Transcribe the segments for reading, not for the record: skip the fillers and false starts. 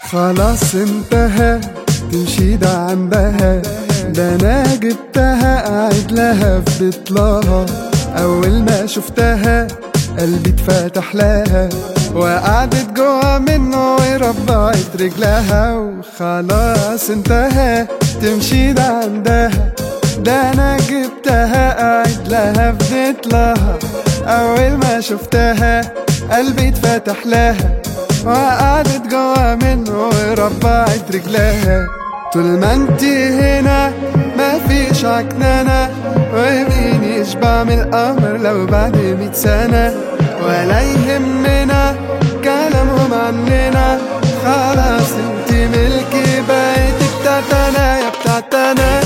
خلاص انتهى تمشي ده عندها، ده انا جبتها قاعد لها في بيت لها. اول ما شفتها قلبي اتفتح لها، وقعدت جوا منه وربعت رجلها. وخلاص انتهى تمشي ده عندها، ده انا جبتها قاعد لها في بيت لها. اول ما شفتها قلبي اتفتح لها، وقعدت جوا منه وربعت رجلها. طول ما انتي هنا مفيش عكنانة، ومين يشبع من القمر لو بعد 100 سنة. ولا يهمنا كلامهم عننا، خلاص انتي ملكي بقيتي بتاعتنا يا بتاعتنا.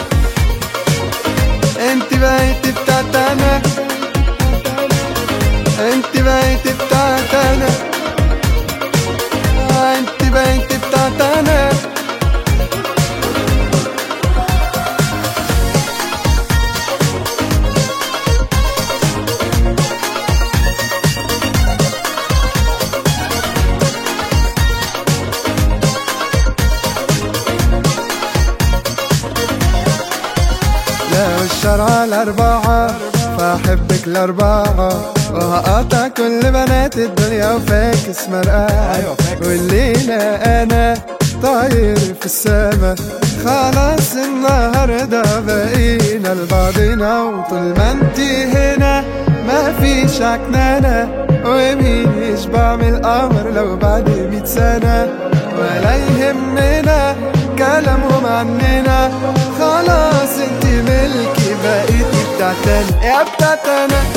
انتي بقيتي بتاعتنا، انتي بقيتي بتاعتنا، انتي بقيتي بتاعتنا. لو الشرع الأربعة فأحبك الأربعة، وهقطع كل بنات الدنيا وفاكس مرقعة. والليلة أنا طاير في السما، خلاص النهاردة بقينا لبعضنا. وطول ما انتي هنا مفيش عكنانة، ومين يشبع من القمر لو بعد 100 سنة. ولا يهمنا كلامهم عننا، خلاص انتي ملكي بقيتي بتاعتنا يا بتاعتنا.